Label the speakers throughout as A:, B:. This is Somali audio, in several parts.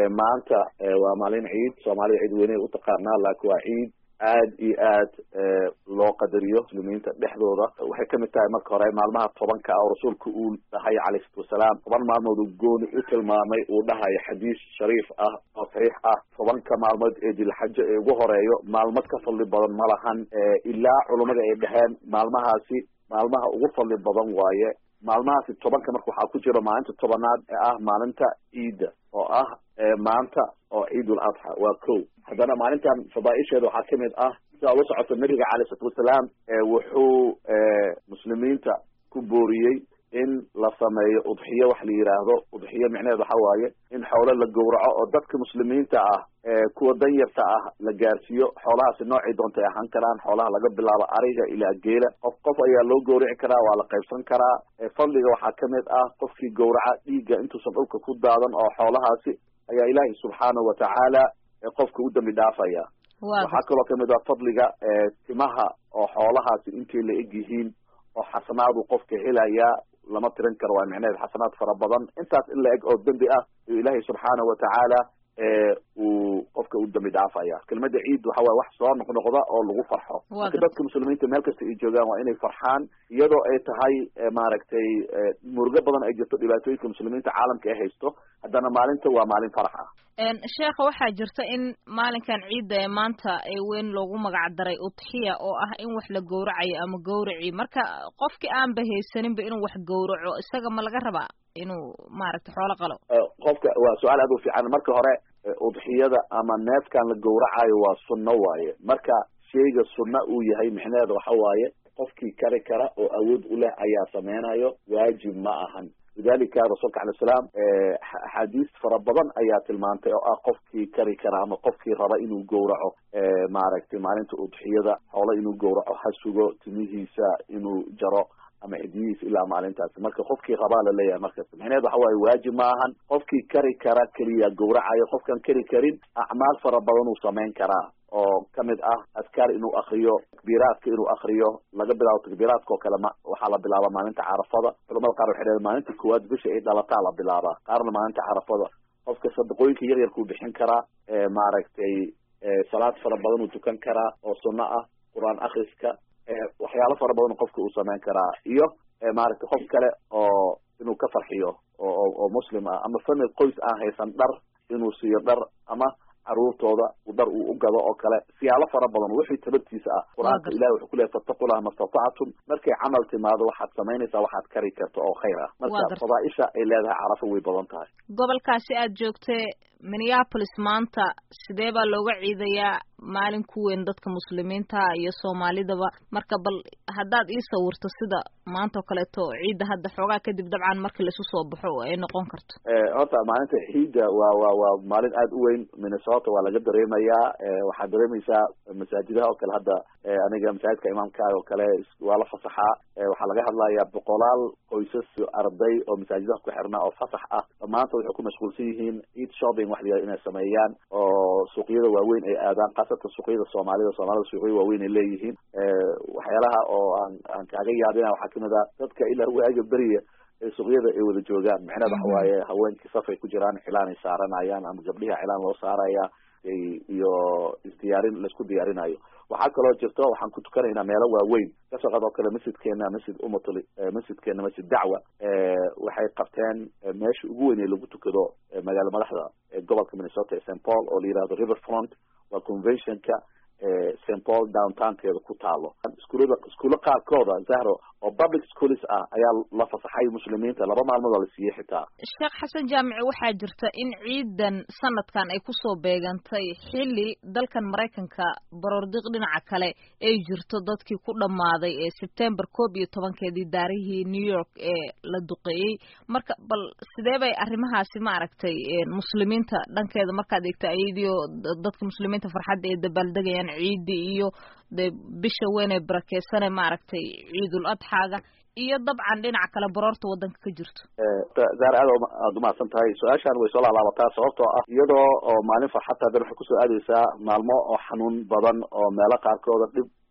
A: maanta waa maalin ciid Soomaalida ciid weyn u taqaanaa laakiin waa ciid aad iyo aad loo qadariyo muslimiinta dhexdooda waxay kamid tahay marka hore maalmaha 10ka oo rasuulku uu dhahay calayhi wasalaam 10 maalmood uu gooni u tilmaamay uu dhahay xadiis shariif ah oo saxiix ah 10ka maalmood ee dilxajja ee ugu horeeyo maalmad ka fadli badan ma lahan ilaa culimada ay dhaheen maalmahaasi maalmaha ugu fadli badan waaye maalmahaasi 10ka marka waxaa ku jira maalinta 10aad ee ah maalinta ciida oo ah maanta oo ciidul adha waa kow haddana maalintan fadaaisheeda waxaa kamid ah sida ula socota nabiga calayhi wasalaam wuxuu muslimiinta ku booriyey in la sameeyo udxiyo wax la yiraahdo udxiyo micnaheedu waxa waaye in xoolo la gowraco oo dadka muslimiinta ah kuwa danyarta ah la gaarsiiyo xoolahaasi noocii doontay ahaan karaan xoolaha laga bilaabo ariga ilaa geela qof ayaa loo gowrici karaa waa la qaybsan karaa fadliga waxaa kamid ah qofkii gowraca dhiigga intuusan dhulka ku daadan oo xoolahaasi ayaa ilaahay subxaanahu watacaala qofka u dambi dhaafaya waxaa kaloo kamid ah fadliga timaha oo xoolahaasi intay la eg yihiin oo xasanaadu qofka helaya lama tirin karo waa micnaheed xasanaad fara badan intaas in la eg oo dambi ah iyo ilaahay subxaanahu watacaala uu qofka u dambi dhaafaya kelmada ciid waxa waaye wax soo noqnoqda oo lagu farxo marka dadka muslimiinta meel kasta ay joogaan waa inay farxaan iyadoo ay tahay maaragtay murugo badan ay jirto dhibaatooyinka muslimiinta caalamka ay haysto haddana maalinta waa maalin farax ah
B: sheekha waxaa jirta in maalinkan ciidda ee maanta ee weyn loogu magac daray udxiya oo ah in wax la gowracayo ama gowraci marka qofkii aan bahaysaninba inuu wax gowraco isaga ma laga rabaa inuu maaragtay xoolo qalo
A: qofka waa su-aal aad u fiican marka hore udxiyada ama neefkan la gowracayo waa sunno waaye marka shayga sunna uu yahay micnaheeda waxa waaye qofkii kari kara oo awood u leh ayaa sameynayo waajib ma ahan lidalika rasuulka alayhi salaam axaadiis fara badan ayaa tilmaantay oo ah qofkii kari kara ama qofkii raba inuu gowraco maaragtay maalinta udxiyada xoolo inuu gowraco ha sugo timihiisa inuu jaro ama cidiyihiisa ilaa maalintaasi marka qofkii rabaa la leeyahay markas micnaheed waxa waaye waajib ma ahan qofkii kari kara keliya gowracayo qofkan kari karin acmaal fara badan uu samayn karaa oo kamid ah askar inuu akriyo takbiiraadka inuu akriyo laga bilaabo takbiiraadka oo kale waxaa la bilaabaa maalinta carafada culamada qaar waxay leedahay maalinta koowaad bisha ay dhalataa la bilaabaa qaarna maalinta carafada qofka sadaqooyinka yar yarkuu bixin karaa maaragtay salaad fara badan uu tukan karaa oo sunno ah qur-aan akriska waxyaalo fara badan qofka uu samayn karaa iyo maaragtay qof kale oo inuu ka farxiyo oo muslim ah ama famil qoys aan haysan dhar inuu siiyo dhar ama caruurtooda dhar uu u gado oo kale siyaalo fara badan wixii tabartiisa ah qur-aanka ilahi wuxuu ku leeyahay fattaqullaha mastatactum markay camal timaado waxaad samaynaysaa waxaad kari karto oo khayr ah marka fadaaisha ay leedahay carafo way badan tahay
B: gobolkaasi aad joogtay Minneapolis maanta sidee baa looga ciidayaa maalin ku weyn dadka muslimiinta iyo Soomaalidaba marka bal haddaad ii sawirto sida maanta oo kaleeto ciida hadda xoogaa kadib dabcan markii la isu soo baxo ay noqon karto
A: horta maalinta ciida waa maalin aad u weyn Minnesota waa laga dareemayaa waxaad dareemaysaa masaajidaha oo kale hadda aniga masaajidka imaamka oo kale waa la fasaxaa waxaa laga hadlayaa boqolaal qoysas arday oo masaajidaha ku xirnaa oo fasax ah maanta waxay ku mashquulsan yihiin eid shopping wax la inay sameeyaan oo suuqyada waaweyn ay aadaan qaasatan suuqyada Soomaalida suuqyada waaweyn ay leeyihiin waxyaalaha oo aan kaaga yaabina waxaa kamid ah dadka ilaa waaga beriya suuqyada ay wada joogaan macnaheedu waxa waaye haweenkii safay ku jiraan xilaan ay saaranayaan ama gabdhiha xilaan loo saaraya iyo isdiyaarin la isku diyaarinayo waxaa kaloo jirto waxaan ku tukanaynaa meelo waaweyn kasoo qad oo kale masjidkeena masjid dacwa waxay qabteen meesha ugu weyn ee lagu tukado magaalo madaxda gobolka Minnesota ee St. Paul oo la yiraahdo Riverfront waa conventionka St. Paul downtownkeeda ku taalo iskuulo qaarkooda zahro oo public schools ah ayaa la fasaxay muslimiinta 2 maalmood la siiyay xitaa
B: Sheekh Xasan Jaamici waxaa jirta in ciidan sanadkan ay ku soo beegantay xilli dalkan Mareykanka baroordiq dhinaca kale ay jirto dadkii ku dhamaaday ee September 11keedii daarihii New York ee la duqeeyay marka bal sidee bay arrimahaasi ma aragtay muslimiinta dhankeeda markaad eegto ayadiyo dadka muslimiinta farxadda ee dabaaldegayaan ciidi iyo bisha weyn ee barakeysan ma aragtay ciidul adxaaga iyo dabcan dhinaca kale baroorta wadanka ka jirto
A: zaar aad uma san tahay su'aashan way soo laabataa sababtoo ah iyadoo oo maalin farxad tahay waxay ku soo aadaysaa maalmo oo xanuun badan oo meelo qaarkood dhib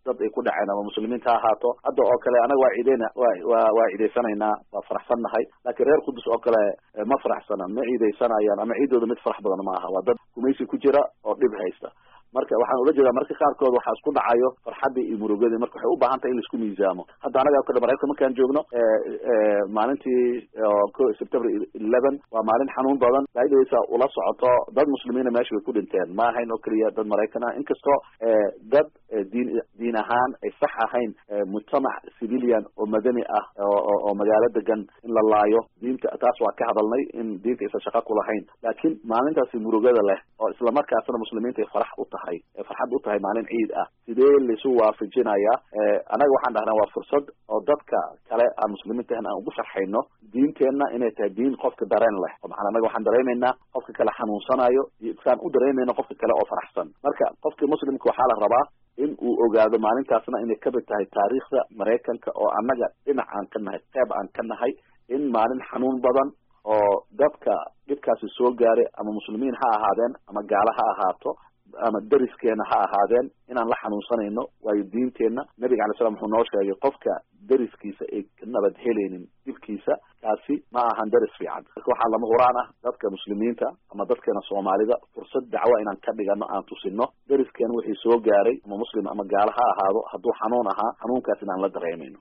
A: dad ay ku dhaceen ama muslimiinta ha ahaato hadda oo kale anaga waa ciideyna waa ciideysanaynaa waa faraxsannahay laakiin reer qudus oo kale ma faraxsana ma ciideysanayaan ama ciidooda mid farax badan ma aha waa dad gumaysi ku jira oo dhib haysta marka waxaan ula jeedaa marka qaarkood waxaa isku dhacayo farxaddii iyo murugadii marka waxay u baahan tahay in la isku miisaamo hadda anaga o kale maraykanka markaan joogno maalintii September 11 waa maalin xanuun badan laydaysa ula socoto dad muslimiina meesha way ku dhinteen ma ahayn oo keliya dad maraykan ah inkastoo dad diin ahaan ay sax ahayn mujtamac civilian oo madani ah oo magaalo degan in la laayo diinta taas waa ka hadalnay in diinta aysan shaqo ku lahayn laakiin maalintaasi murugada leh oo isla markaasna muslimiinta ay farax u tahay farxad u tahay maalin ciid ah sidee laysu waafajinayaa anaga waxaan dhahnaa waa fursad oo dadka kale aan muslimiinta aan ugu sharxayno diinteenna inay tahay diin qofka dareen leh oo macnaa anaga waxaan dareemaynaa qofka kale xanuunsanayo iyo isaan u dareemayno qofka kale oo faraxsan marka qofka muslimka waxaa la rabaa in uu ogaado maalintaasna inay kamid tahay taariikhda maraykanka oo annaga dhinac aan ka nahay qeyb aan ka nahay in maalin xanuun badan oo dadka dhibkaasi soo gaaray ama muslimiin ha ahaadeen ama gaalo ha ahaato ama dariskeena ha ahaadeen inaan la xanuunsanayno waayo diinteenna nabiga alay slam wuxuu noo sheegay qofka dariskiisa ay ka nabad helaynin dhibkiisa kaasi ma ahan daris fiican marka waxaa lama huraan ah dadka muslimiinta ama dadkeena soomaalida fursad dacwo inaan ka dhigano aan tusino dariskeena wixii soo gaaray ama muslim ama gaalo ha ahaado hadduu xanuun ahaa xanuunkaas inaan la dareemayno